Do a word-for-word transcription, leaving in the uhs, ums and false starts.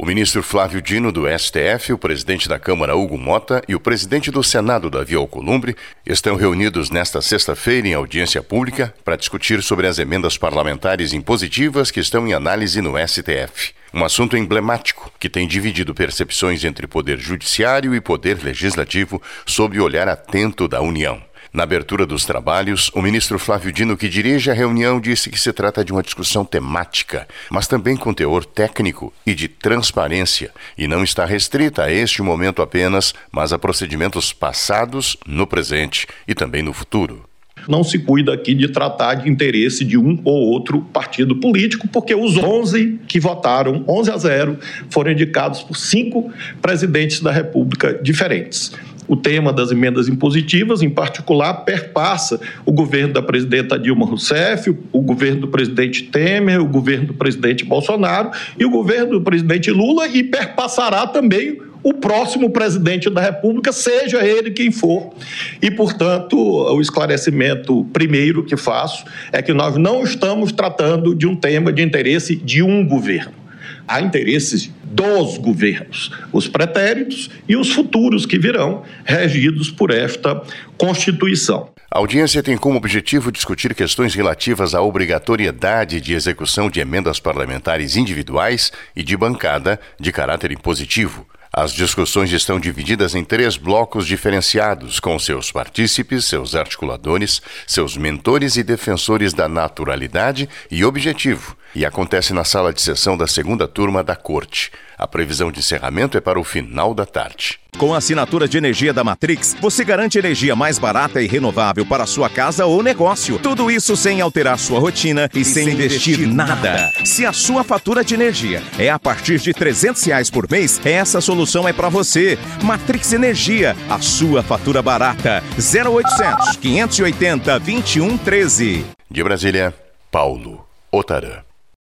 O ministro Flávio Dino, do S T F, o presidente da Câmara, Hugo Mota, e o presidente do Senado, Davi Alcolumbre, estão reunidos nesta sexta-feira em audiência pública para discutir sobre as emendas parlamentares impositivas que estão em análise no S T F. Um assunto emblemático que tem dividido percepções entre poder judiciário e poder legislativo sob o olhar atento da União. Na abertura dos trabalhos, o ministro Flávio Dino, que dirige a reunião, disse que se trata de uma discussão temática, mas também com teor técnico e de transparência, e não está restrita a este momento apenas, mas a procedimentos passados, no presente e também no futuro. Não se cuida aqui de tratar de interesse de um ou outro partido político, porque os onze que votaram, onze a zero, foram indicados por cinco presidentes da República diferentes. O tema das emendas impositivas, em particular, perpassa o governo da presidenta Dilma Rousseff, o governo do presidente Temer, o governo do presidente Bolsonaro e o governo do presidente Lula, e perpassará também o próximo presidente da República, seja ele quem for. E, portanto, o esclarecimento primeiro que faço é que nós não estamos tratando de um tema de interesse de um governo. Há interesses dos governos, os pretéritos e os futuros que virão, regidos por esta Constituição. A audiência tem como objetivo discutir questões relativas à obrigatoriedade de execução de emendas parlamentares individuais e de bancada de caráter impositivo. As discussões estão divididas em três blocos diferenciados, com seus partícipes, seus articuladores, seus mentores e defensores da naturalidade e objetivo, e acontece na sala de sessão da segunda turma da Corte. A previsão de encerramento é para o final da tarde. Com a assinatura de energia da Matrix, você garante energia mais barata e renovável para sua casa ou negócio. Tudo isso sem alterar sua rotina e, e sem, sem investir, investir nada. nada. Se a sua fatura de energia é a partir de trezentos reais por mês, essa solução é para você. Matrix Energia, a sua fatura barata. zero oitocentos, quinhentos e oitenta, vinte e um treze. De Brasília, Paulo Otarã.